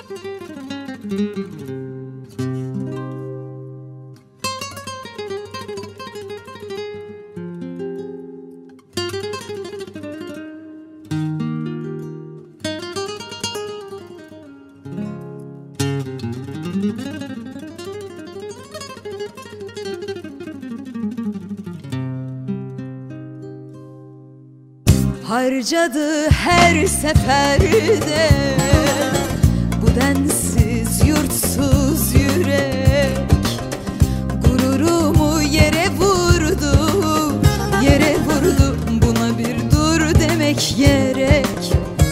Harcadı her seferde bu densiz yurtsuz yürek. Gururumu yere vurdu, yere vurdu. Buna bir dur demek gerek.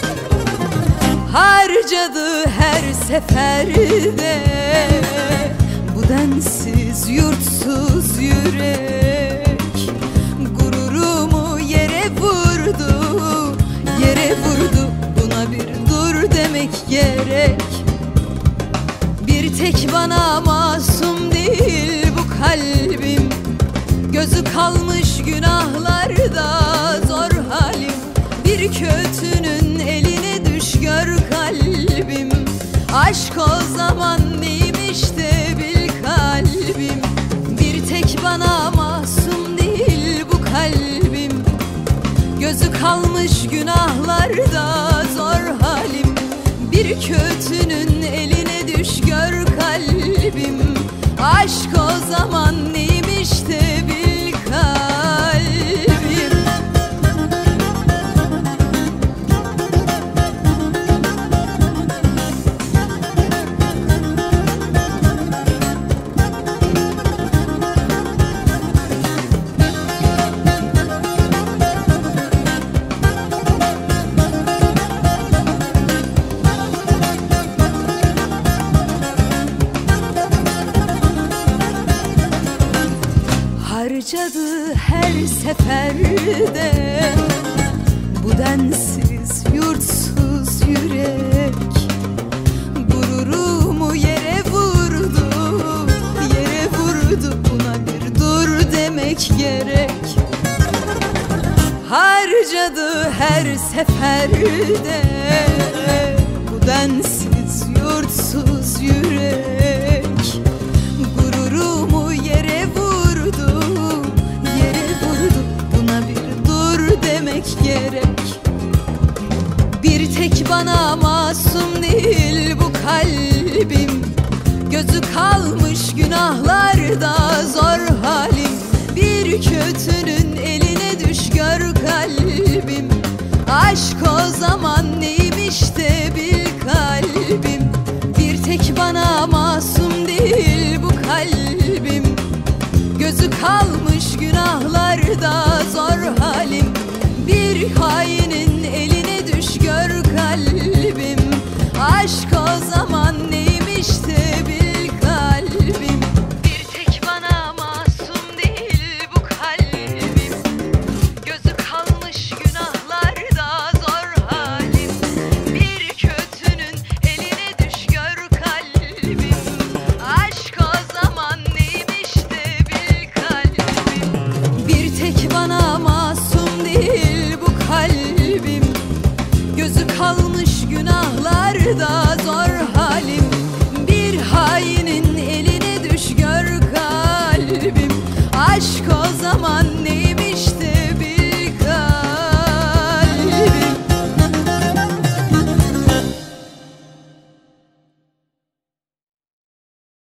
Harcadı her seferde bu densiz yurtsuz yürek. Gururumu yere vurdu, yere vurdu. Buna bir dur demek gerek. Bir tek bana masum değil bu kalbim. Gözü kalmış günahlarda zor halim. Bir kötünün eline düş gör kalbim. Aşk o zaman neymiş de bil kalbim. Bir tek bana masum değil bu kalbim. Gözü kalmış günahlarda zor halim. Bir kötünün eline düş gör kalbim. Aşk o zaman neymiş de bil kalbim. Harcadı her seferde bu densiz yurtsuz yürek. Gururumu yere vurdu, yere vurdu. Buna bir dur demek gerek. Harcadı her seferde bu densiz yurtsuz yürek. Gururumu yere vurdu, yere vurdu. Buna bir dur demek gerek. Bir tek bana masum değil bu kalbim. Gözü kalmış günahlarda zor halim. Bir kötünün eline düş gör kalbim. Aşk o zaman